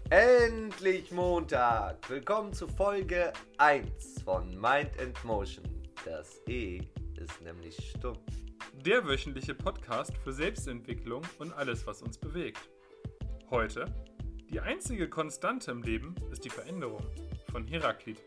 Endlich Montag! Willkommen zu Folge 1 von Mind and Motion. Das E ist nämlich stumm. Der wöchentliche Podcast für Selbstentwicklung und alles, was uns bewegt. Heute: Die einzige Konstante im Leben ist die Veränderung von Heraklit.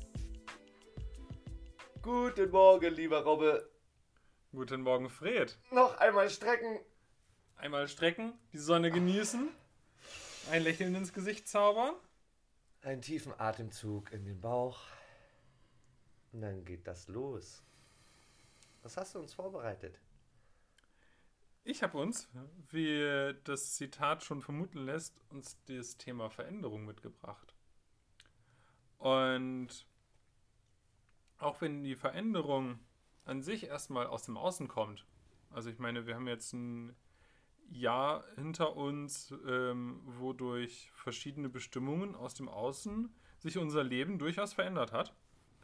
Guten Morgen, lieber Robbe. Guten Morgen, Fred. Noch einmal strecken. Einmal strecken, die Sonne genießen, ein Lächeln ins Gesicht zaubern. Einen tiefen Atemzug in den Bauch. Und dann geht das los. Was hast du uns vorbereitet? Ich habe uns, wie das Zitat schon vermuten lässt, uns das Thema Veränderung mitgebracht. Und auch wenn die Veränderung an sich erstmal aus dem Außen kommt, also ich meine, wir haben jetzt ein Jahr hinter uns, wodurch verschiedene Bestimmungen aus dem Außen sich unser Leben durchaus verändert hat.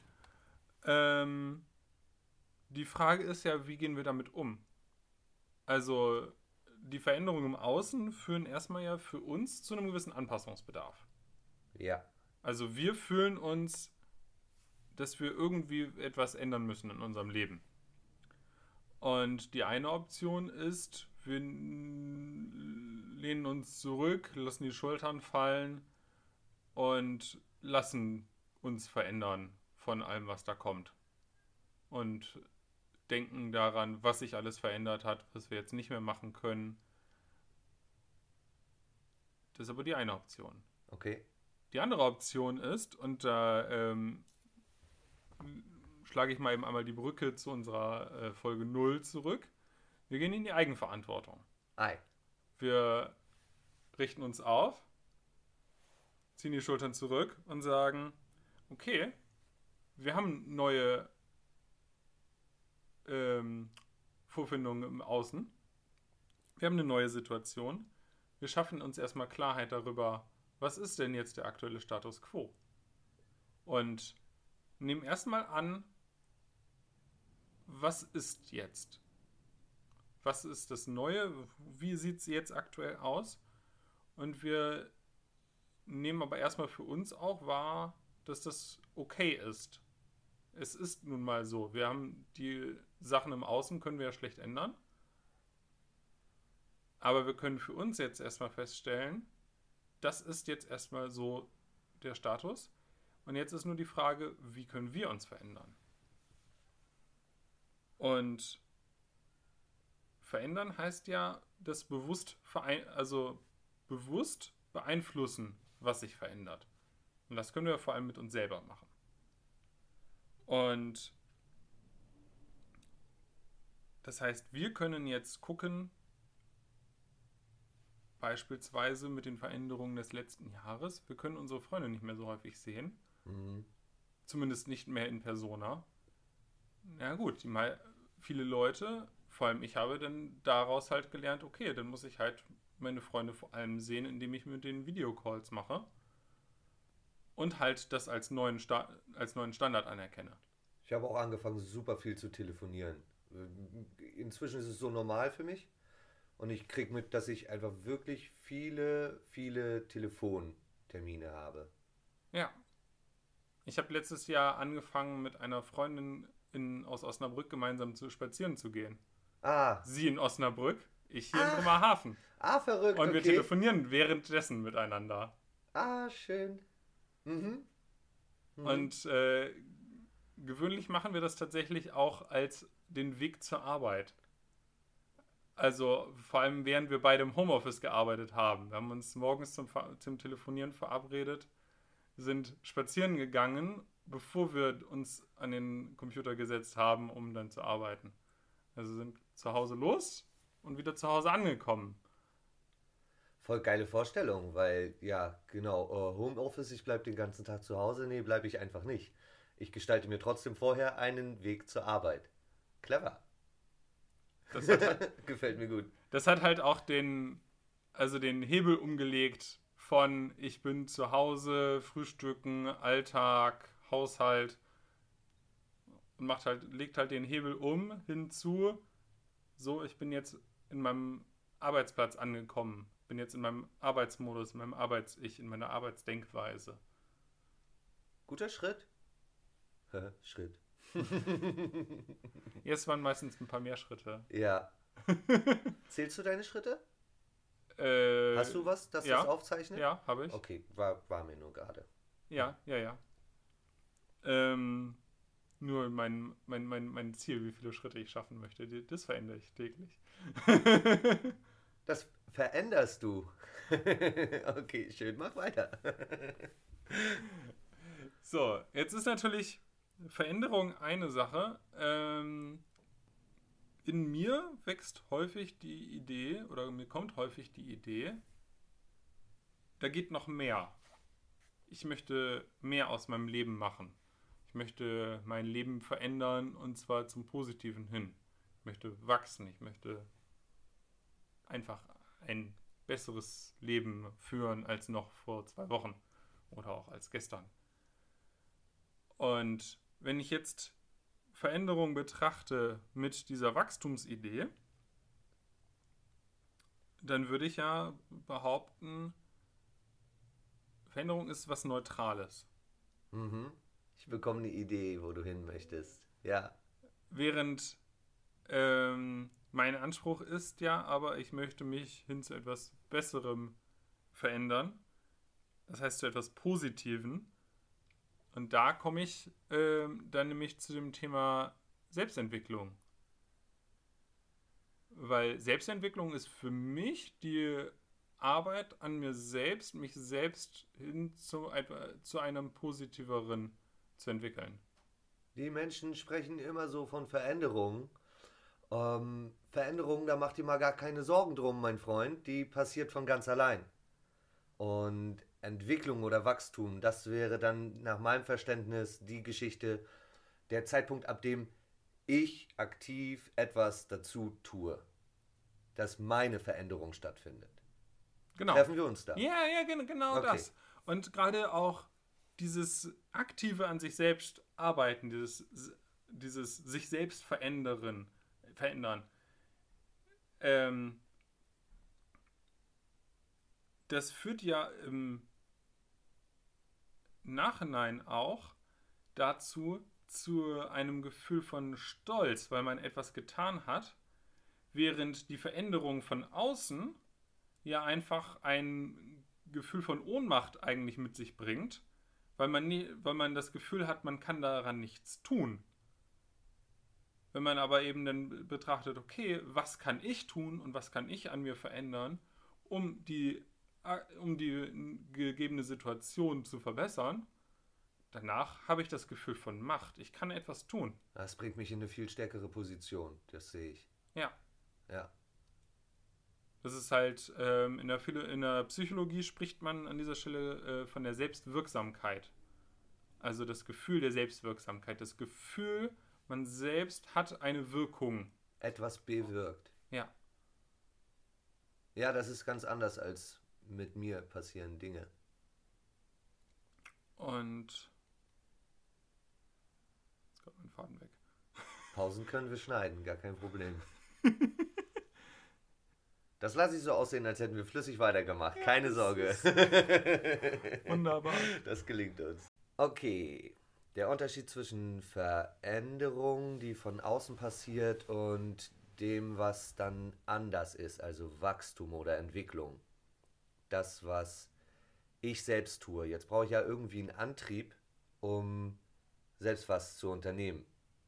Die Frage ist ja, wie gehen wir damit um? Also die Veränderungen im Außen führen erstmal ja für uns zu einem gewissen Anpassungsbedarf. Ja. Also wir fühlen uns, dass wir irgendwie etwas ändern müssen in unserem Leben. Und die eine Option ist, wir lehnen uns zurück, lassen die Schultern fallen und lassen uns verändern von allem, was da kommt. Und denken daran, was sich alles verändert hat, was wir jetzt nicht mehr machen können. Das ist aber die eine Option. Okay. Die andere Option ist, und da schlage ich mal eben einmal die Brücke zu unserer Folge 0 zurück. Wir gehen in die Eigenverantwortung. Ei. Wir richten uns auf, ziehen die Schultern zurück und sagen, okay, wir haben neue Vorfindungen im Außen. Wir haben eine neue Situation. Wir schaffen uns erstmal Klarheit darüber, was ist denn jetzt der aktuelle Status quo? Und nehmen erstmal an, was ist jetzt? Was ist das Neue? Wie sieht es jetzt aktuell aus? Und wir nehmen aber erstmal für uns auch wahr, dass das okay ist. Es ist nun mal so. Wir haben die Sachen im Außen, können wir ja schlecht ändern. Aber wir können für uns jetzt erstmal feststellen, das ist jetzt erstmal so der Status. Und jetzt ist nur die Frage, wie können wir uns verändern? Und verändern heißt ja, das bewusst beeinflussen, was sich verändert. Und das können wir vor allem mit uns selber machen. Und das heißt, wir können jetzt gucken, beispielsweise mit den Veränderungen des letzten Jahres, wir können unsere Freunde nicht mehr so häufig sehen. Mhm. Zumindest nicht mehr in Persona. Na gut, viele Leute, vor allem ich habe dann daraus halt gelernt, okay, dann muss ich halt meine Freunde vor allem sehen, indem ich mit denen Videocalls mache und halt das als neuen Standard anerkenne. Ich habe auch angefangen, super viel zu telefonieren. Inzwischen ist es so normal für mich. Und ich kriege mit, dass ich einfach wirklich viele Telefontermine habe. Ja. Ich habe letztes Jahr angefangen, mit einer Freundin aus Osnabrück gemeinsam spazieren zu gehen. Ah, Sie in Osnabrück, ich hier in Bremerhaven. verrückt, Und wir okay. telefonieren währenddessen miteinander. Ah, schön. Mhm. Und gewöhnlich machen wir das tatsächlich auch als den Weg zur Arbeit. Also vor allem während wir beide im Homeoffice gearbeitet haben. Wir haben uns morgens zum Telefonieren verabredet, sind spazieren gegangen, bevor wir uns an den Computer gesetzt haben, um dann zu arbeiten. Also sind zu Hause los und wieder zu Hause angekommen. Voll geile Vorstellung, weil, ja, genau, Homeoffice, ich bleibe den ganzen Tag zu Hause. Nee, bleibe ich einfach nicht. Ich gestalte mir trotzdem vorher einen Weg zur Arbeit. Clever. Das hat halt, Gefällt mir gut. das hat halt auch den Hebel umgelegt von ich bin zu Hause, Frühstücken, Alltag, Haushalt und legt halt den Hebel um hinzu, so ich bin jetzt in meinem Arbeitsplatz angekommen. Bin jetzt in meinem Arbeitsmodus, in meinem Arbeits-Ich, in meiner Arbeitsdenkweise. Guter Schritt. Schritt. Jetzt waren meistens ein paar mehr Schritte. Ja. Zählst du deine Schritte? Hast du was, das ja, das aufzeichnet? Ja, habe ich. Okay, war mir nur gerade. Ja. Nur mein Ziel, wie viele Schritte ich schaffen möchte, das verändere ich täglich. Das veränderst du. Okay, schön, mach weiter. So, jetzt ist natürlich Veränderung eine Sache. In mir wächst häufig die Idee, oder mir kommt häufig die Idee, da geht noch mehr. Ich möchte mehr aus meinem Leben machen. Ich möchte mein Leben verändern und zwar zum Positiven hin. Ich möchte wachsen. Ich möchte einfach ein besseres Leben führen als noch vor 2 Wochen oder auch als gestern. Und wenn ich jetzt Veränderung betrachte mit dieser Wachstumsidee, dann würde ich ja behaupten, Veränderung ist was Neutrales. Mhm. Ich bekomme eine Idee, wo du hin möchtest. Ja. Während mein Anspruch ist ja, aber ich möchte mich hin zu etwas Besserem verändern. Das heißt zu etwas Positiven. Und da komme ich dann nämlich zu dem Thema Selbstentwicklung. Weil Selbstentwicklung ist für mich die Arbeit an mir selbst, mich selbst hin zu einem positiveren zu entwickeln. Die Menschen sprechen immer so von Veränderungen. Veränderungen, da macht ihr mal gar keine Sorgen drum, mein Freund. Die passiert von ganz allein. Und Entwicklung oder Wachstum, das wäre dann nach meinem Verständnis die Geschichte, der Zeitpunkt, ab dem ich aktiv etwas dazu tue, dass meine Veränderung stattfindet. Genau. Treffen wir uns da? Ja, genau Okay. das. Und gerade auch dieses aktive an sich selbst arbeiten, dieses sich selbst verändern, das führt ja im Nachhinein auch dazu, zu einem Gefühl von Stolz, weil man etwas getan hat, während die Veränderung von außen ja einfach ein Gefühl von Ohnmacht eigentlich mit sich bringt, weil man das Gefühl hat, man kann daran nichts tun. Wenn man aber eben dann betrachtet, okay, was kann ich tun und was kann ich an mir verändern, um die gegebene Situation zu verbessern, danach habe ich das Gefühl von Macht. Ich kann etwas tun. Das bringt mich in eine viel stärkere Position, das sehe ich. Ja. Ja. Das ist halt, in der Psychologie spricht man an dieser Stelle von der Selbstwirksamkeit. Also das Gefühl der Selbstwirksamkeit. Das Gefühl, man selbst hat eine Wirkung. Etwas bewirkt. Ja. Ja, das ist ganz anders als mit mir passieren Dinge. Und jetzt kommt mein Faden weg. Pausen können wir schneiden, gar kein Problem. Das lasse ich so aussehen, als hätten wir flüssig weitergemacht. Ja, Keine Sorge. Wunderbar. Das gelingt uns. Okay. Der Unterschied zwischen Veränderung, die von außen passiert, und dem, was dann anders ist, also Wachstum oder Entwicklung. Das, was ich selbst tue. Jetzt brauche ich ja irgendwie einen Antrieb, um selbst was zu unternehmen.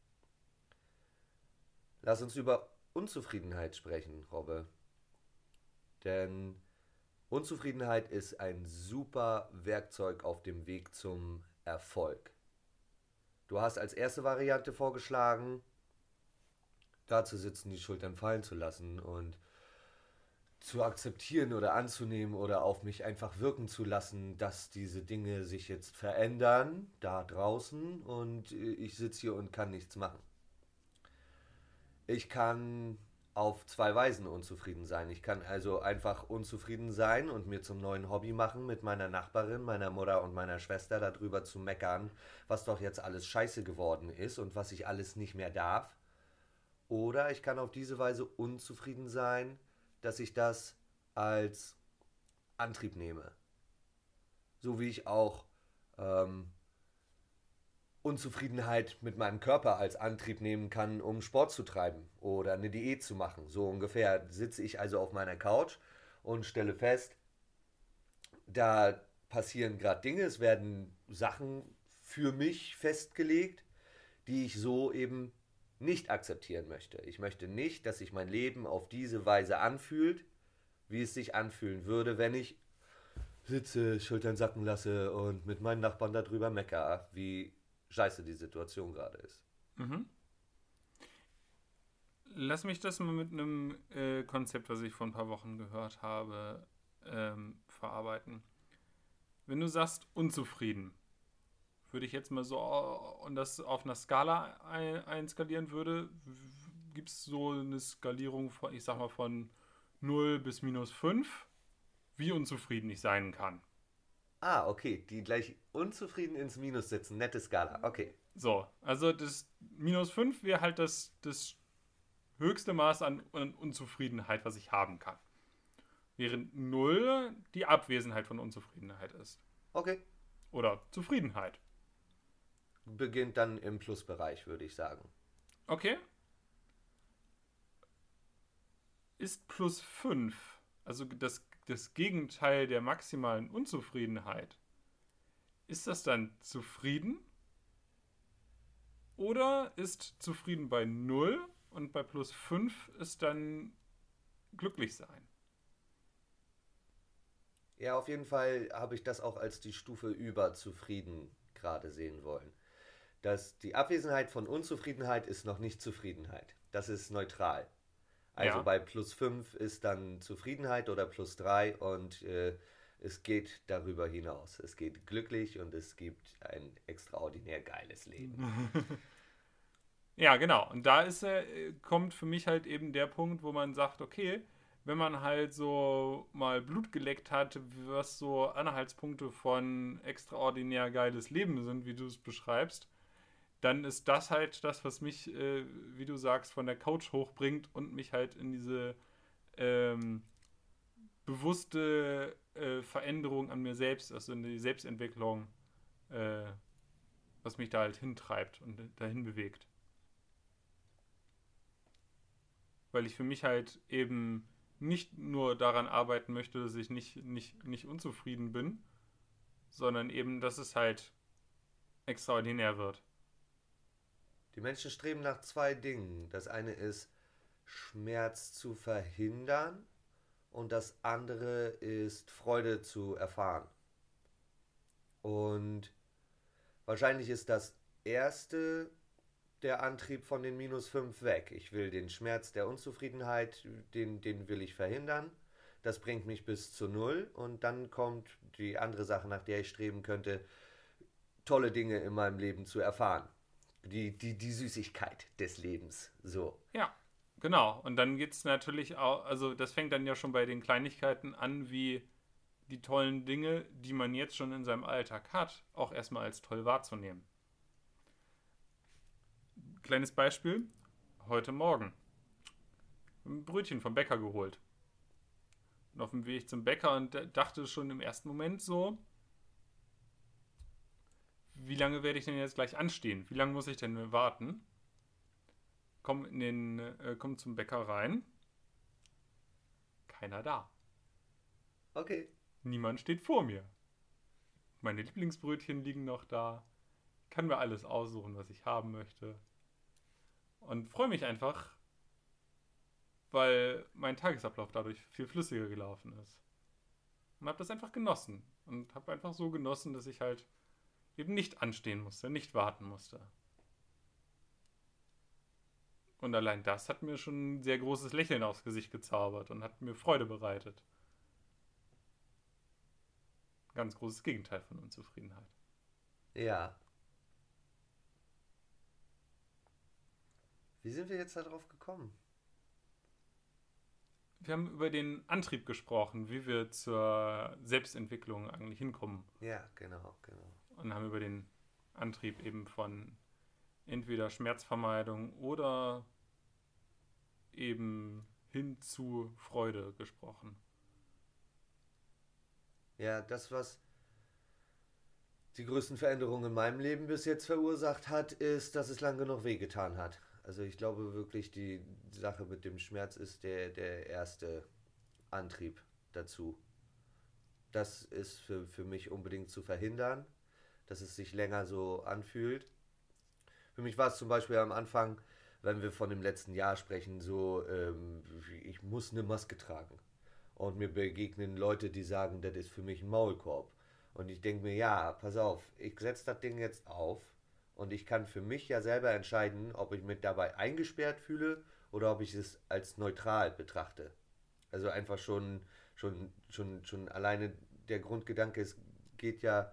Lass uns über Unzufriedenheit sprechen, Robbe. Denn Unzufriedenheit ist ein super Werkzeug auf dem Weg zum Erfolg. Du hast als erste Variante vorgeschlagen, da zu sitzen, die Schultern fallen zu lassen und zu akzeptieren oder anzunehmen oder auf mich einfach wirken zu lassen, dass diese Dinge sich jetzt verändern, da draußen, und ich sitze hier und kann nichts machen. Ich kann auf 2 Weisen unzufrieden sein. Ich kann also einfach unzufrieden sein und mir zum neuen Hobby machen, mit meiner Nachbarin, meiner Mutter und meiner Schwester darüber zu meckern, was doch jetzt alles scheiße geworden ist und was ich alles nicht mehr darf. Oder ich kann auf diese Weise unzufrieden sein, dass ich das als Antrieb nehme. So wie ich auch ähm, Unzufriedenheit mit meinem Körper als Antrieb nehmen kann, um Sport zu treiben oder eine Diät zu machen. So ungefähr sitze ich also auf meiner Couch und stelle fest, da passieren gerade Dinge, es werden Sachen für mich festgelegt, die ich so eben nicht akzeptieren möchte. Ich möchte nicht, dass sich mein Leben auf diese Weise anfühlt, wie es sich anfühlen würde, wenn ich sitze, Schultern sacken lasse und mit meinen Nachbarn darüber mecker, wie scheiße die Situation gerade ist. Mhm. Lass mich das mal mit einem Konzept, was ich vor ein paar Wochen gehört habe, verarbeiten. Wenn du sagst unzufrieden, würde ich jetzt mal so und das auf einer Skala einskalieren würde, gibt es so eine Skalierung von, ich sag mal, von 0 bis -5, wie unzufrieden ich sein kann. Ah, okay, die gleich unzufrieden ins Minus setzen. Nette Skala. Okay. So, also das -5 wäre halt das höchste Maß an Unzufriedenheit, was ich haben kann. Während 0 die Abwesenheit von Unzufriedenheit ist. Okay. Oder Zufriedenheit. Beginnt dann im Plusbereich, würde ich sagen. Okay. Ist +5, also das Gegenteil der maximalen Unzufriedenheit, ist das dann zufrieden? Oder ist zufrieden bei 0 und bei +5 ist dann glücklich sein? Ja, auf jeden Fall habe ich das auch als die Stufe über zufrieden gerade sehen wollen. Dass die Abwesenheit von Unzufriedenheit ist noch nicht Zufriedenheit. Das ist neutral. Also Ja, bei +5 ist dann Zufriedenheit oder +3 und es geht darüber hinaus. Es geht glücklich und es gibt ein extraordinär geiles Leben. ja, genau. Und da kommt für mich halt eben der Punkt, wo man sagt, okay, wenn man halt so mal Blut geleckt hat, was so Anhaltspunkte von extraordinär geiles Leben sind, wie du es beschreibst, dann ist das halt das, was mich, wie du sagst, von der Couch hochbringt und mich halt in diese ähm, bewusste Veränderung an mir selbst, also in die Selbstentwicklung, äh, was mich da halt hintreibt und dahin bewegt. Weil ich für mich halt eben nicht nur daran arbeiten möchte, dass ich nicht unzufrieden bin, sondern eben, dass es halt extraordinär wird. Die Menschen streben nach zwei Dingen. Das eine ist, Schmerz zu verhindern und das andere ist, Freude zu erfahren. Und wahrscheinlich ist das erste der Antrieb von den -5 weg. Ich will den Schmerz der Unzufriedenheit, den will ich verhindern. Das bringt mich bis zu null und dann kommt die andere Sache, nach der ich streben könnte, tolle Dinge in meinem Leben zu erfahren. Die Süßigkeit des Lebens. So. Ja, genau. Und dann geht es natürlich auch, also das fängt dann ja schon bei den Kleinigkeiten an, wie die tollen Dinge, die man jetzt schon in seinem Alltag hat, auch erstmal als toll wahrzunehmen. Kleines Beispiel, heute Morgen. Ein Brötchen vom Bäcker geholt. Und auf dem Weg zum Bäcker und dachte schon im ersten Moment so, wie lange werde ich denn jetzt gleich anstehen? Wie lange muss ich denn warten? Komm zum Bäcker rein. Keiner da. Okay. Niemand steht vor mir. Meine Lieblingsbrötchen liegen noch da. Kann mir alles aussuchen, was ich haben möchte. Und freue mich einfach, weil mein Tagesablauf dadurch viel flüssiger gelaufen ist. Und habe das einfach genossen. Und habe einfach so genossen, dass ich halt eben nicht anstehen musste, nicht warten musste. Und allein das hat mir schon ein sehr großes Lächeln aufs Gesicht gezaubert und hat mir Freude bereitet. Ganz großes Gegenteil von Unzufriedenheit. Ja. Wie sind wir jetzt darauf gekommen? Wir haben über den Antrieb gesprochen, wie wir zur Selbstentwicklung eigentlich hinkommen. Ja, genau, genau. Und haben über den Antrieb eben von entweder Schmerzvermeidung oder eben hin zu Freude gesprochen. Ja, das, was die größten Veränderungen in meinem Leben bis jetzt verursacht hat, ist, dass es lang genug wehgetan hat. Also ich glaube wirklich, die Sache mit dem Schmerz ist der erste Antrieb dazu. Das ist für mich unbedingt zu verhindern, dass es sich länger so anfühlt. Für mich war es zum Beispiel am Anfang, wenn wir von dem letzten Jahr sprechen, so, ich muss eine Maske tragen. Und mir begegnen Leute, die sagen, das ist für mich ein Maulkorb. Und ich denke mir, ja, pass auf, ich setze das Ding jetzt auf und ich kann für mich ja selber entscheiden, ob ich mich dabei eingesperrt fühle oder ob ich es als neutral betrachte. Also einfach schon alleine der Grundgedanke, es geht ja,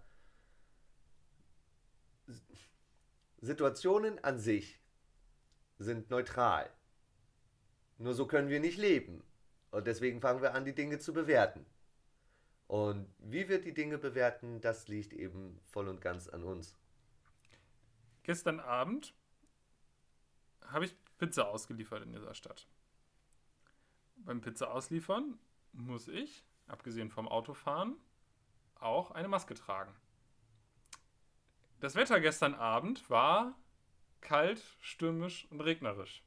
Situationen an sich sind neutral. Nur so können wir nicht leben. Und deswegen fangen wir an, die Dinge zu bewerten. Und wie wir die Dinge bewerten, das liegt eben voll und ganz an uns. Gestern Abend habe ich Pizza ausgeliefert in dieser Stadt. Beim Pizza ausliefern muss ich, abgesehen vom Autofahren, auch eine Maske tragen. Das Wetter gestern Abend war kalt, stürmisch und regnerisch.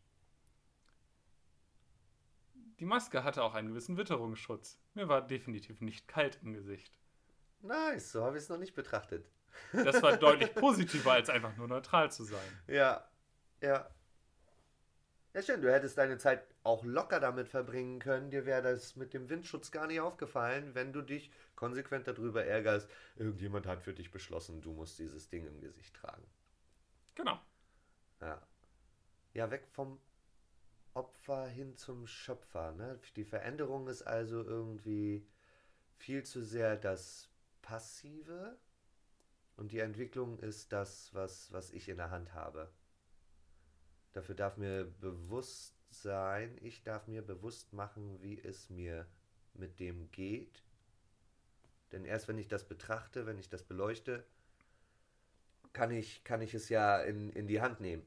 Die Maske hatte auch einen gewissen Witterungsschutz. Mir war definitiv nicht kalt im Gesicht. Nice, so habe ich es noch nicht betrachtet. Das war deutlich positiver, als einfach nur neutral zu sein. Ja, ja. Ja, schön, du hättest deine Zeit auch locker damit verbringen können. Dir wäre das mit dem Windschutz gar nicht aufgefallen, wenn du dich konsequent darüber ärgerst. Irgendjemand hat für dich beschlossen, du musst dieses Ding im Gesicht tragen. Genau. Ja. Ja, weg vom Opfer hin zum Schöpfer. Ne? Die Veränderung ist also irgendwie viel zu sehr das Passive und die Entwicklung ist das, was ich in der Hand habe. Dafür darf mir bewusst sein, ich darf mir bewusst machen, wie es mir mit dem geht. Denn erst wenn ich das betrachte, wenn ich das beleuchte, kann ich es ja in die Hand nehmen.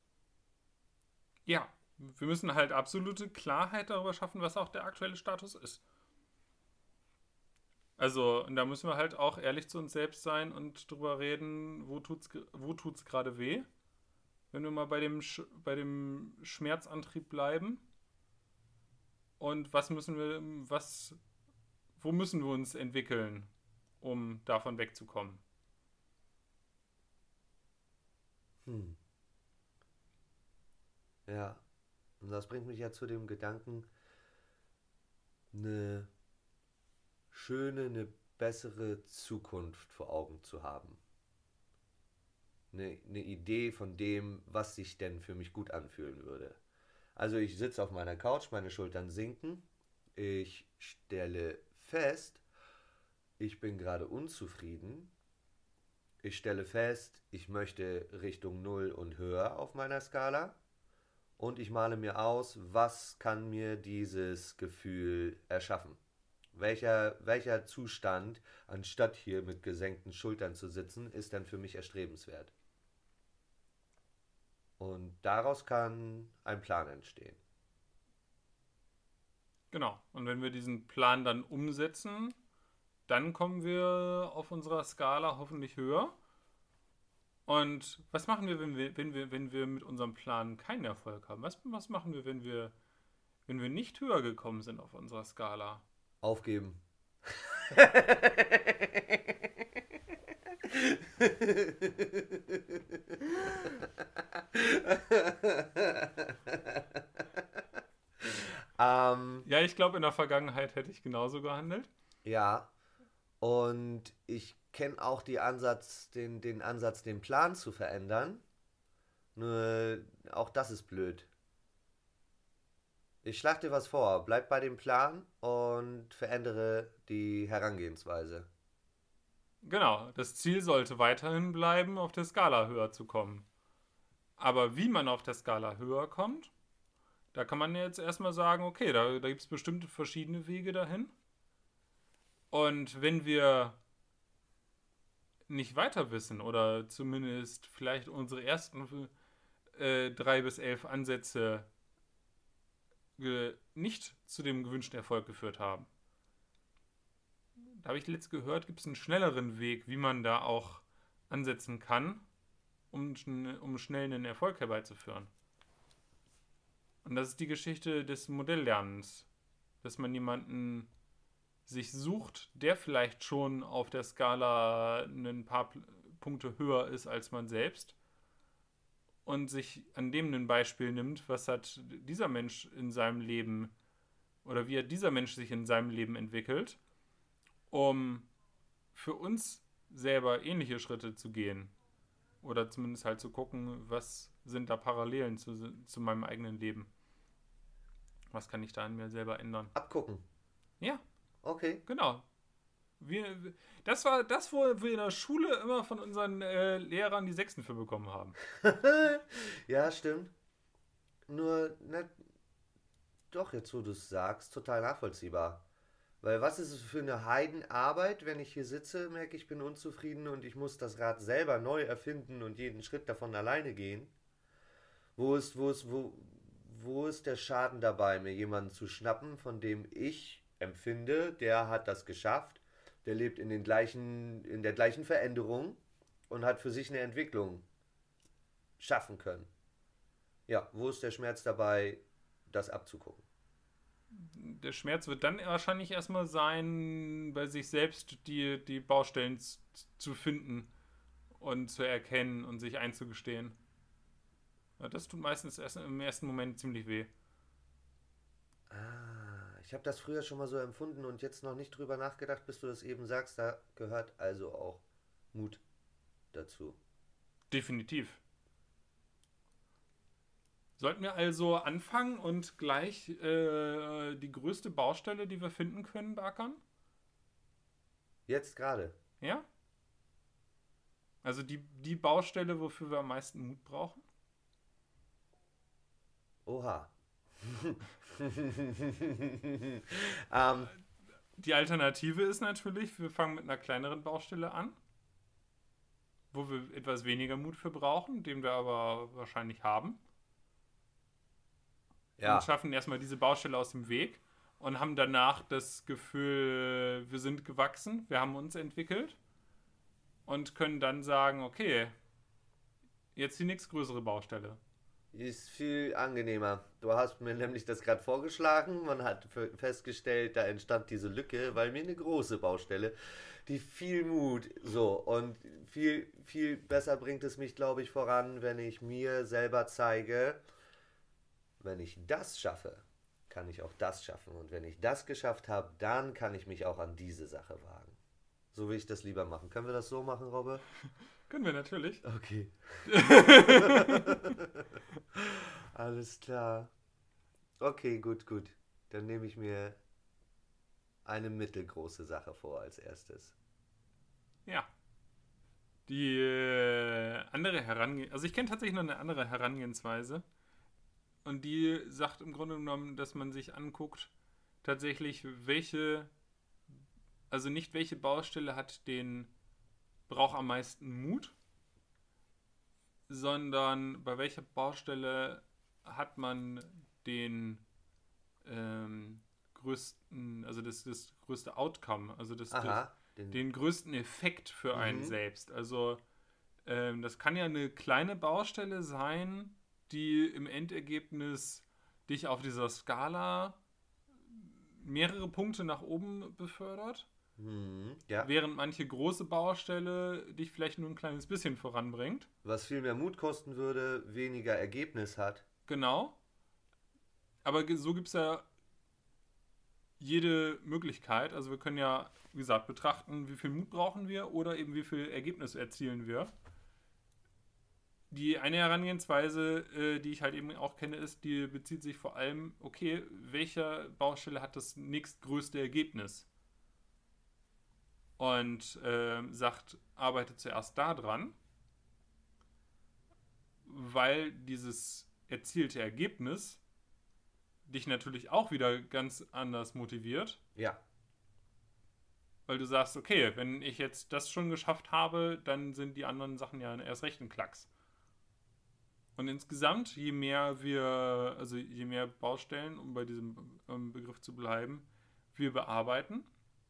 Ja, wir müssen halt absolute Klarheit darüber schaffen, was auch der aktuelle Status ist. Also, und da müssen wir halt auch ehrlich zu uns selbst sein und drüber reden, wo tut's gerade weh. Wenn wir mal bei dem Schmerzantrieb bleiben. Und wo müssen wir uns entwickeln, um davon wegzukommen? Hm. Ja, und das bringt mich ja zu dem Gedanken, eine schöne, eine bessere Zukunft vor Augen zu haben. Eine Idee von dem, was sich denn für mich gut anfühlen würde. Also ich sitze auf meiner Couch, meine Schultern sinken, ich stelle fest, ich bin gerade unzufrieden, ich stelle fest, ich möchte Richtung Null und höher auf meiner Skala und ich male mir aus, was kann mir dieses Gefühl erschaffen. Welcher Zustand, anstatt hier mit gesenkten Schultern zu sitzen, ist dann für mich erstrebenswert? Und daraus kann ein Plan entstehen. Genau. Und wenn wir diesen Plan dann umsetzen, dann kommen wir auf unserer Skala hoffentlich höher. Und was machen wir, wenn wir mit unserem Plan keinen Erfolg haben? Was machen wir, wenn wir nicht höher gekommen sind auf unserer Skala? Aufgeben. Ja, ich glaube, in der Vergangenheit hätte ich genauso gehandelt. Ja, und ich kenne auch den Ansatz, den Plan zu verändern. Nur auch das ist blöd. Ich schlag dir was vor, bleib bei dem Plan und verändere die Herangehensweise. Genau, das Ziel sollte weiterhin bleiben, auf der Skala höher zu kommen. Aber wie man auf der Skala höher kommt, da kann man jetzt erstmal sagen, okay, da gibt es bestimmte verschiedene Wege dahin. Und wenn wir nicht weiter wissen oder zumindest vielleicht unsere ersten 3 bis 11 Ansätze nicht zu dem gewünschten Erfolg geführt haben. Da habe ich letzt gehört, gibt es einen schnelleren Weg, wie man da auch ansetzen kann, um schnell einen Erfolg herbeizuführen. Und das ist die Geschichte des Modelllernens, dass man jemanden sich sucht, der vielleicht schon auf der Skala ein paar Punkte höher ist als man selbst und sich an dem ein Beispiel nimmt, was hat dieser Mensch in seinem Leben oder wie hat dieser Mensch sich in seinem Leben entwickelt, um für uns selber ähnliche Schritte zu gehen oder zumindest halt zu gucken, was sind da Parallelen zu meinem eigenen Leben. Was kann ich da an mir selber ändern? Abgucken. Ja, Okay. genau. Das war das, wo wir in der Schule immer von unseren Lehrern die Sechsten für bekommen haben. Ja, stimmt. Nur, ne, doch, jetzt wo du es sagst, total nachvollziehbar. Weil was ist es für eine Heidenarbeit, wenn ich hier sitze, merke ich bin unzufrieden und ich muss das Rad selber neu erfinden und jeden Schritt davon alleine gehen? Wo ist der Schaden dabei, mir jemanden zu schnappen, von dem ich empfinde, der hat das geschafft, der lebt in der gleichen Veränderung und hat für sich eine Entwicklung schaffen können. Ja, wo ist der Schmerz dabei, das abzugucken? Der Schmerz wird dann wahrscheinlich erstmal sein, bei sich selbst die Baustellen zu finden und zu erkennen und sich einzugestehen. Ja, das tut meistens erst im ersten Moment ziemlich weh. Ich habe das früher schon mal so empfunden und jetzt noch nicht drüber nachgedacht, bis du das eben sagst. Da gehört also auch Mut dazu. Definitiv. Sollten wir also anfangen und gleich die größte Baustelle, die wir finden können, beackern? Jetzt gerade. Ja? Also die Baustelle, wofür wir am meisten Mut brauchen? Oha. ähm, Die Alternative ist natürlich, wir fangen mit einer kleineren Baustelle an, wo wir etwas weniger Mut für brauchen, den wir aber wahrscheinlich haben. Und ja, schaffen erstmal diese Baustelle aus dem Weg und haben danach das Gefühl, wir sind gewachsen, wir haben uns entwickelt und können dann sagen, okay, jetzt die nächstgrößere Baustelle. ist viel angenehmer. Du hast mir nämlich das gerade vorgeschlagen. Man hat festgestellt, da entstand diese Lücke, weil mir eine große Baustelle, die viel Mut so und viel besser bringt es mich, glaube ich, voran, wenn ich mir selber zeige, wenn ich das schaffe, kann ich auch das schaffen. Und wenn ich das geschafft habe, dann kann ich mich auch an diese Sache wagen. So will ich das lieber machen. Können wir das so machen, Robbe? Können wir natürlich. Okay. Alles klar. Okay, gut, gut. Dann nehme ich mir eine mittelgroße Sache vor als erstes. Ja. Die andere Herangehensweise, also ich kenne tatsächlich noch eine andere Herangehensweise und die sagt im Grunde genommen, dass man sich anguckt, tatsächlich also nicht welche Baustelle braucht am meisten Mut, sondern bei welcher Baustelle hat man den größten, also das größte Outcome, also Aha, den größten Effekt für einen Mhm. selbst. Also das kann ja eine kleine Baustelle sein, die im Endergebnis dich auf dieser Skala mehrere Punkte nach oben befördert, Ja. während manche große Baustelle dich vielleicht nur ein kleines bisschen voranbringt. Was viel mehr Mut kosten würde, weniger Ergebnis hat. Genau. Aber so gibt es ja jede Möglichkeit. Also wir können ja, wie gesagt, betrachten, wie viel Mut brauchen wir oder eben wie viel Ergebnis erzielen wir. Die eine Herangehensweise, die ich halt eben auch kenne, ist, die bezieht sich vor allem, okay, welcher Baustelle hat das nächstgrößte Ergebnis? Und sagt, arbeite zuerst da dran, weil dieses erzielte Ergebnis dich natürlich auch wieder ganz anders motiviert, Ja. weil du sagst, okay, wenn ich jetzt das schon geschafft habe, dann sind die anderen Sachen ja erst recht ein Klacks. Und insgesamt, je mehr Baustellen, um bei diesem Begriff zu bleiben, wir bearbeiten,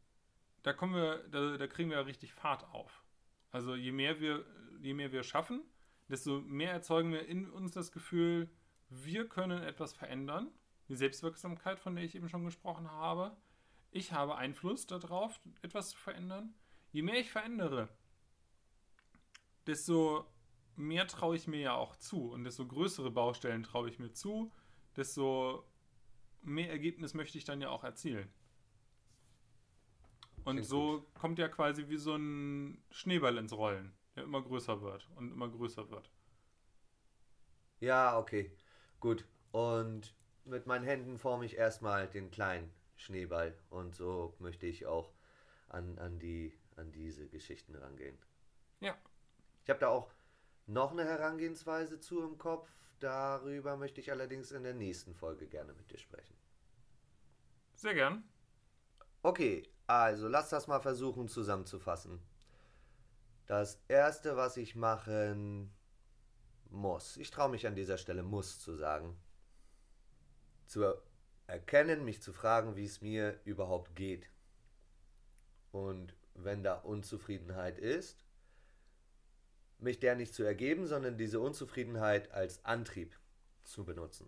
da kriegen wir ja richtig Fahrt auf. Also je mehr wir schaffen, desto mehr erzeugen wir in uns das Gefühl, wir können etwas verändern. Die Selbstwirksamkeit, von der ich eben schon gesprochen habe. Ich habe Einfluss darauf, etwas zu verändern. Je mehr ich verändere, desto mehr traue ich mir ja auch zu. Und desto größere Baustellen traue ich mir zu, desto mehr Ergebnis möchte ich dann ja auch erzielen. Und Klingt so gut. kommt ja quasi wie so ein Schneeball ins Rollen, der immer größer wird und immer größer wird. Ja, okay. Gut. Und mit meinen Händen forme ich erstmal den kleinen Schneeball. Und so möchte ich auch an diese Geschichten rangehen. Ja, Ich habe da auch noch eine Herangehensweise zu im Kopf. Darüber möchte ich allerdings in der nächsten Folge gerne mit dir sprechen. sehr gern. Okay, also lass das mal versuchen zusammenzufassen. Das erste, was ich machen muss, ich traue mich an dieser Stelle muss zu sagen, zu erkennen, mich zu fragen, wie es mir überhaupt geht. Und wenn da Unzufriedenheit ist, mich der nicht zu ergeben, sondern diese Unzufriedenheit als Antrieb zu benutzen.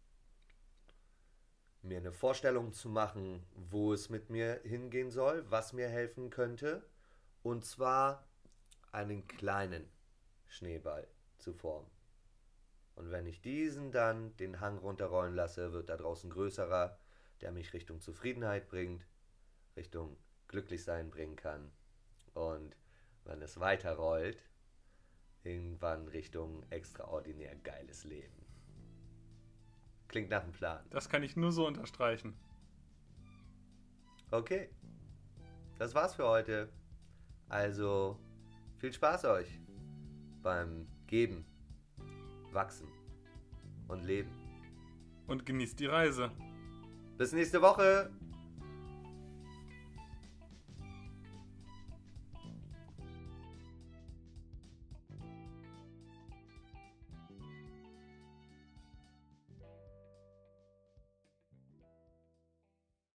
Mir eine Vorstellung zu machen, wo es mit mir hingehen soll, was mir helfen könnte. Und zwar einen kleinen Schneeball zu formen. Und wenn ich diesen dann den Hang runterrollen lasse, wird da draußen größerer, der mich Richtung Zufriedenheit bringt, Richtung Glücklichsein bringen kann. Und wenn es weiterrollt, irgendwann Richtung extraordinär geiles Leben. Klingt nach einem Plan. Das kann ich nur so unterstreichen. Okay, das war's für heute. Also viel Spaß euch beim Geben, Wachsen und Leben. Und genießt die Reise. Bis nächste Woche.